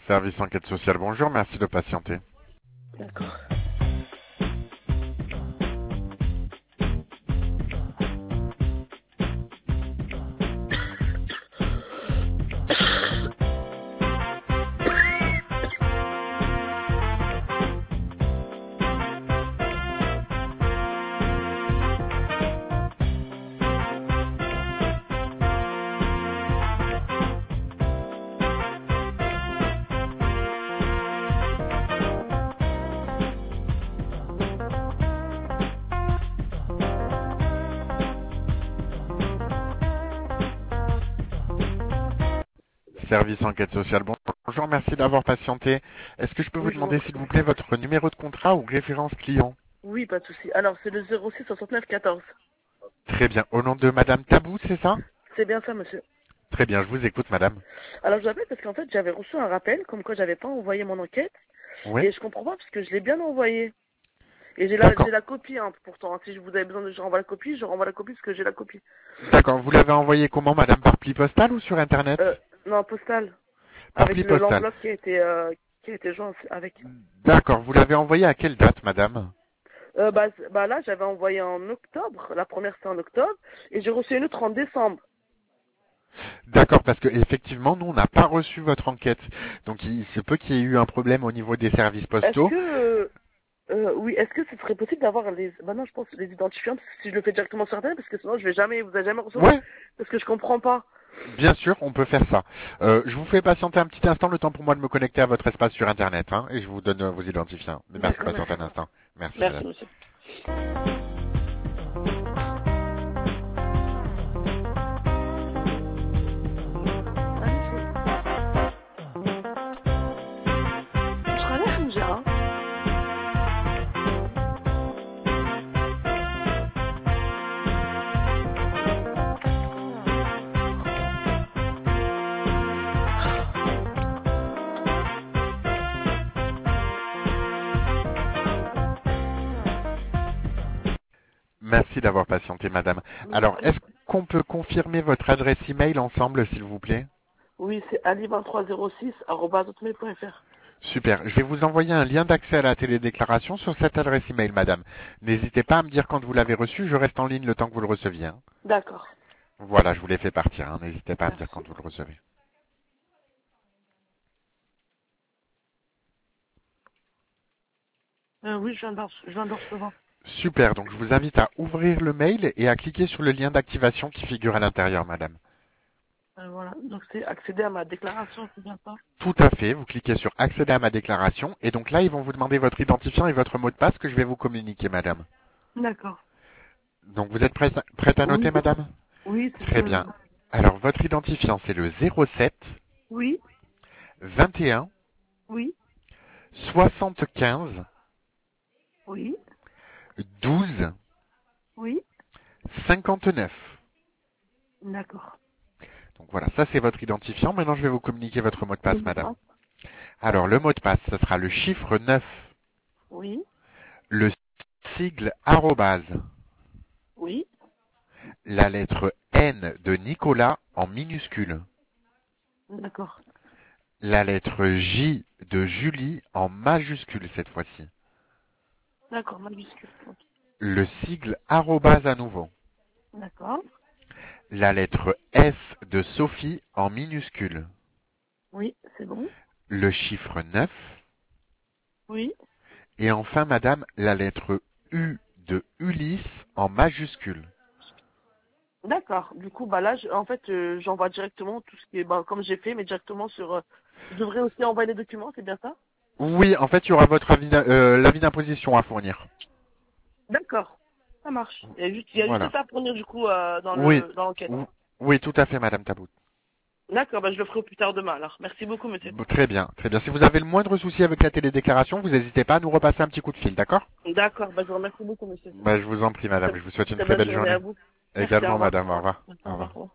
Service enquête sociale, bonjour, merci de patienter. D'accord. Service enquête sociale, bonjour, merci d'avoir patienté. Est-ce que je peux vous Oui, je vous en demander, prie. s'il vous plaît, votre numéro de contrat ou référence client? Oui, pas de souci. Alors, c'est le 06 69 14. Très bien. Au nom de Madame Tabou, c'est ça? C'est bien ça, monsieur. Très bien, je vous écoute, madame. Alors, je l'appelle parce qu'en fait, j'avais reçu un rappel comme quoi j'avais pas envoyé mon enquête. Oui? Et je comprends pas parce que je l'ai bien envoyé. Et j'ai D'accord. la copie, hein, pourtant. Si vous avez besoin de je renvoie la copie, je renvoie la copie parce que j'ai la copie. D'accord. Vous l'avez envoyé comment, madame? Par pli postal ou sur Internet? Non, postale. Par Avec pli postal. l'enveloppe qui a été joint avec. D'accord. Vous l'avez envoyé à quelle date, madame? Bah là, j'avais envoyé en octobre. La première, c'était en octobre. Et j'ai reçu une autre en décembre. D'accord, parce que effectivement, nous, on n'a pas reçu votre enquête. Donc, il se peut qu'il y ait eu un problème au niveau des services Est-ce postaux. que, oui, est-ce que ce serait possible d'avoir bah non, je pense les identifiants, parce que si je le fais directement sur Internet, parce que sinon je vais jamais, vous allez jamais recevoir, Ouais, parce que je comprends pas. bien sûr, on peut faire ça. Je vous fais patienter un petit instant, le temps pour moi de me connecter à votre espace sur Internet, hein, et je vous donne vos identifiants. Mais merci de D'accord, patienter merci. un instant. Merci, Merci, madame. monsieur. Allez, je serai là, Hamza, hein. Merci d'avoir patienté, madame. Alors, est-ce qu'on peut confirmer votre adresse email ensemble, s'il vous plaît? Oui, c'est ali2306@hotmail.fr. Super. Je vais vous envoyer un lien d'accès à la télédéclaration sur cette adresse email, madame. N'hésitez pas à me dire quand vous l'avez reçu. Je reste en ligne le temps que vous le receviez, hein. D'accord. Voilà, je vous l'ai fait partir, hein. N'hésitez pas à me dire Merci. quand vous le recevez. Oui, je viens de recevoir. Super. Donc, je vous invite à ouvrir le mail et à cliquer sur le lien d'activation qui figure à l'intérieur, madame. Voilà. Donc c'est accéder à ma déclaration, c'est bien ça? Tout à fait. Vous cliquez sur accéder à ma déclaration. Et donc là, ils vont vous demander votre identifiant et votre mot de passe que je vais vous communiquer, madame. D'accord. Donc, vous êtes prête à noter, Oui. madame? Oui, c'est Très bon. bien. Alors, votre identifiant, c'est le 07 Oui. 21 Oui. 75 Oui. 12 Oui. 59. D'accord. Donc voilà, ça c'est votre identifiant. Maintenant, je vais vous communiquer votre mot de passe, madame. Oui. Alors, le mot de passe, ce sera le chiffre 9, Oui. le sigle arrobase, Oui. la lettre N de Nicolas en minuscule, D'accord. la lettre J de Julie en majuscule cette fois-ci, D'accord, majuscule. Ok. le sigle arrobase à nouveau, D'accord. la lettre S de Sophie en minuscule, Oui, c'est bon. le chiffre 9, Oui. et enfin, madame, la lettre U de Ulysse en majuscule. D'accord. Du coup, bah là, en fait, j'envoie directement tout ce qui est, bah, comme j'ai fait, mais directement sur. Je devrais aussi envoyer les documents, c'est bien ça? Oui, en fait, il y aura votre l'avis d'imposition à fournir. D'accord. Ça marche. Il y a juste Voilà. ça à fournir du coup Oui, dans l'enquête. oui, tout à fait, madame Tabout. D'accord, bah je le ferai plus tard demain alors. Merci beaucoup, monsieur. Très bien, très bien. Si vous avez le moindre souci avec la télédéclaration, vous n'hésitez pas à nous repasser un petit coup de fil, d'accord? D'accord, bah je vous remercie beaucoup, monsieur. Bah, je vous en prie, madame. Très, Je vous souhaite une très très bonne belle journée à journée. vous. Merci, au Également, revoir. madame. Au revoir. Au Au revoir. revoir.